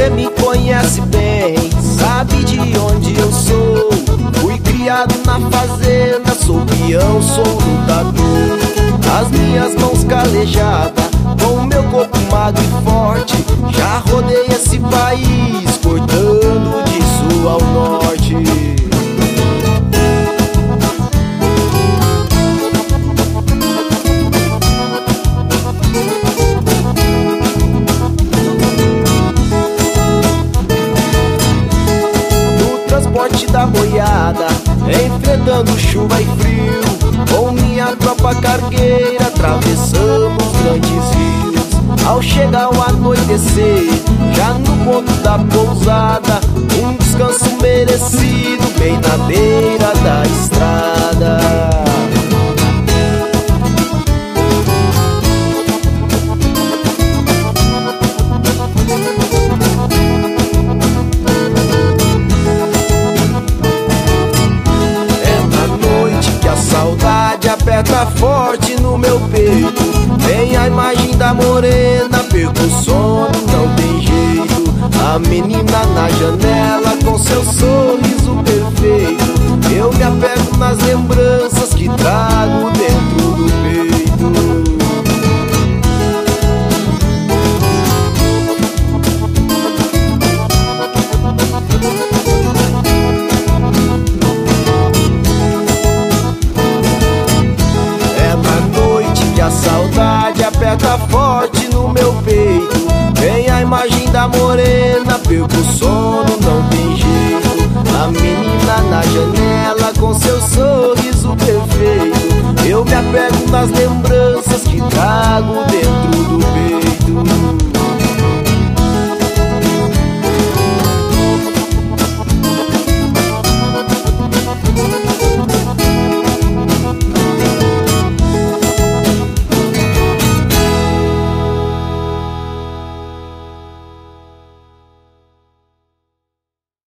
me conhece bem, sabe de onde eu sou. Fui criado na fazenda, sou peão, sou lutador. As minhas mãos calejadas, com o meu corpo magro e forte, já rodei esse país, cortando de sul ao norte. Transporte da boiada, enfrentando chuva e frio, com minha tropa cargueira atravessamos grandes rios. Ao chegar o anoitecer, já no ponto da pousada, um descanso merecido bem na beira da estrada. Aperta forte no meu peito, vem a imagem da morena, perco o sono, não tem jeito. A menina na janela com seu sorriso perfeito, eu me apego nas lembranças que trago dentro do peito. A saudade aperta forte no meu peito, vem a imagem da morena, perco o sono, não tem jeito. A menina na janela com seu sorriso perfeito, eu me apego nas lembranças